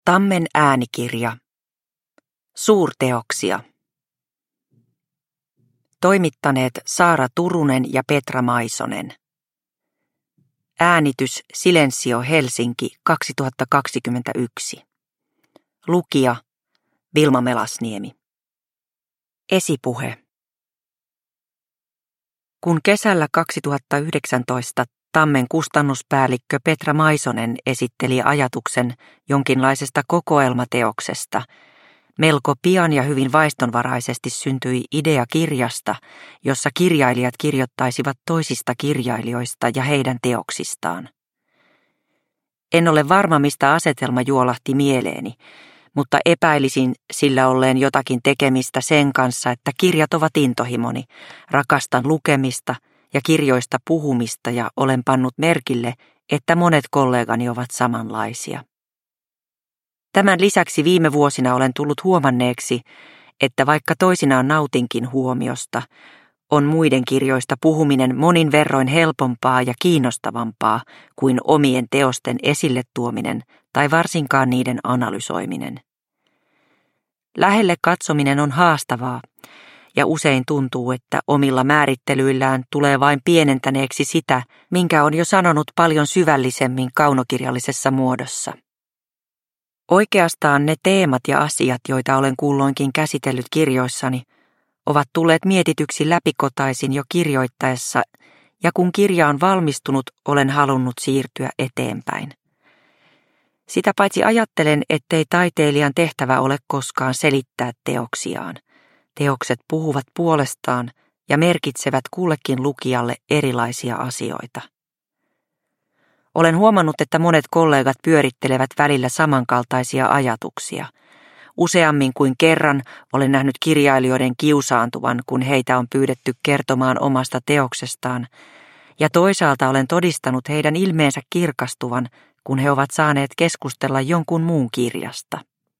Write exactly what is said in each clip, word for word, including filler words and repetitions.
Tammen äänikirja. Suurteoksia. Toimittaneet Saara Turunen ja Petra Maisonen. Äänitys Silensio Helsinki kaksituhattakaksikymmentäyksi. Lukija Vilma Melasniemi. Esipuhe. Kun kesällä kaksituhattayhdeksäntoista Tammen kustannuspäällikkö Petra Maisonen esitteli ajatuksen jonkinlaisesta kokoelmateoksesta, melko pian ja hyvin vaistonvaraisesti syntyi idea kirjasta, jossa kirjailijat kirjoittaisivat toisista kirjailijoista ja heidän teoksistaan. En ole varma, mistä asetelma juolahti mieleeni, mutta epäilisin sillä olleen jotakin tekemistä sen kanssa, että kirjat ovat intohimoni, rakastan lukemista ja kirjoista puhumista ja olen pannut merkille, että monet kollegani ovat samanlaisia. Tämän lisäksi viime vuosina olen tullut huomanneeksi, että vaikka toisinaan nautinkin huomiosta, on muiden kirjoista puhuminen monin verroin helpompaa ja kiinnostavampaa kuin omien teosten esille tuominen tai varsinkaan niiden analysoiminen. Lähelle katsominen on haastavaa, ja usein tuntuu, että omilla määrittelyillään tulee vain pienentäneeksi sitä, minkä on jo sanonut paljon syvällisemmin kaunokirjallisessa muodossa. Oikeastaan ne teemat ja asiat, joita olen kulloinkin käsitellyt kirjoissani, ovat tulleet mietityksi läpikotaisin jo kirjoittaessa, ja kun kirja on valmistunut, olen halunnut siirtyä eteenpäin. Sitä paitsi ajattelen, ettei taiteilijan tehtävä ole koskaan selittää teoksiaan. Teokset puhuvat puolestaan ja merkitsevät kullekin lukijalle erilaisia asioita. Olen huomannut, että monet kollegat pyörittelevät välillä samankaltaisia ajatuksia. Useammin kuin kerran olen nähnyt kirjailijoiden kiusaantuvan, kun heitä on pyydetty kertomaan omasta teoksestaan, ja toisaalta olen todistanut heidän ilmeensä kirkastuvan, kun he ovat saaneet keskustella jonkun muun kirjasta.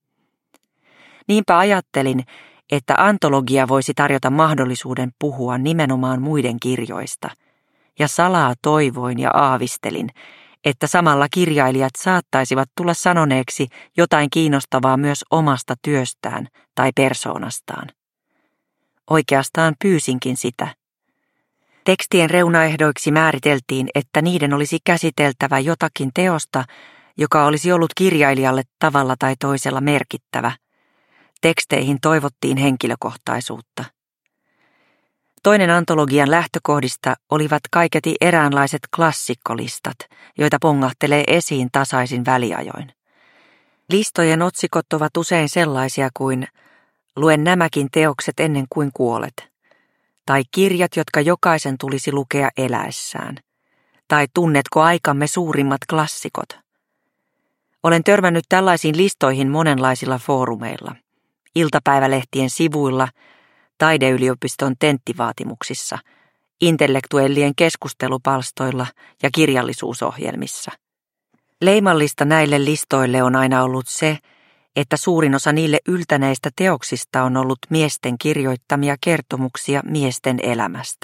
Niinpä ajattelin, että antologia voisi tarjota mahdollisuuden puhua nimenomaan muiden kirjoista, ja salaa toivoin ja aavistelin, että samalla kirjailijat saattaisivat tulla sanoneeksi jotain kiinnostavaa myös omasta työstään tai persoonastaan. Oikeastaan pyysinkin sitä. Tekstien reunaehdoiksi määriteltiin, että niiden olisi käsiteltävä jotakin teosta, joka olisi ollut kirjailijalle tavalla tai toisella merkittävä. Teksteihin toivottiin henkilökohtaisuutta. Toinen antologian lähtökohdista olivat kaiketi eräänlaiset klassikkolistat, joita pongahtelee esiin tasaisin väliajoin. Listojen otsikot ovat usein sellaisia kuin "Luen nämäkin teokset ennen kuin kuolet", tai "Kirjat, jotka jokaisen tulisi lukea eläessään", tai "Tunnetko aikamme suurimmat klassikot?". Olen törmännyt tällaisiin listoihin monenlaisilla foorumeilla, iltapäivälehtien sivuilla, taideyliopiston tenttivaatimuksissa, intellektuellien keskustelupalstoilla ja kirjallisuusohjelmissa. Leimallista näille listoille on aina ollut se, että suurin osa niille yltäneistä teoksista on ollut miesten kirjoittamia kertomuksia miesten elämästä.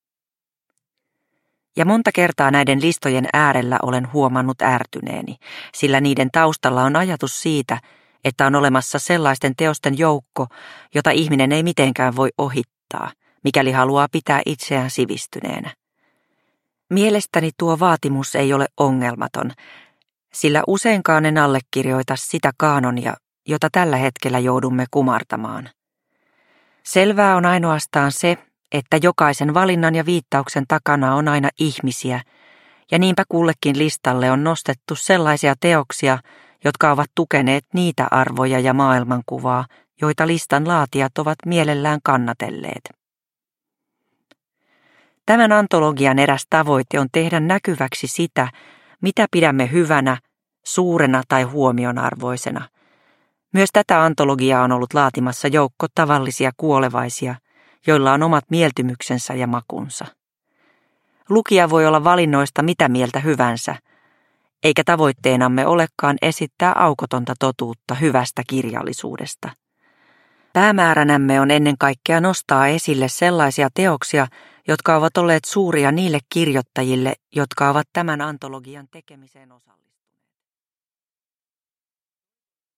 Ja monta kertaa näiden listojen äärellä olen huomannut ärtyneeni, sillä niiden taustalla on ajatus siitä, että on olemassa sellaisten teosten joukko, jota ihminen ei mitenkään voi ohittaa, mikäli haluaa pitää itseään sivistyneenä. Mielestäni tuo vaatimus ei ole ongelmaton, sillä useinkaan en allekirjoita sitä kaanonia, jota tällä hetkellä joudumme kumartamaan. Selvää on ainoastaan se, että jokaisen valinnan ja viittauksen takana on aina ihmisiä, ja niinpä kullekin listalle on nostettu sellaisia teoksia, jotka ovat tukeneet niitä arvoja ja maailmankuvaa, joita listan laatijat ovat mielellään kannatelleet. Tämän antologian eräs tavoite on tehdä näkyväksi sitä, mitä pidämme hyvänä, suurena tai huomionarvoisena. Myös tätä antologiaa on ollut laatimassa joukko tavallisia kuolevaisia, joilla on omat mieltymyksensä ja makunsa. Lukija voi olla valinnoista mitä mieltä hyvänsä, eikä tavoitteenamme olekaan esittää aukotonta totuutta hyvästä kirjallisuudesta. Päämääränämme on ennen kaikkea nostaa esille sellaisia teoksia, jotka ovat olleet suuria niille kirjoittajille, jotka ovat tämän antologian tekemiseen osallistuneet.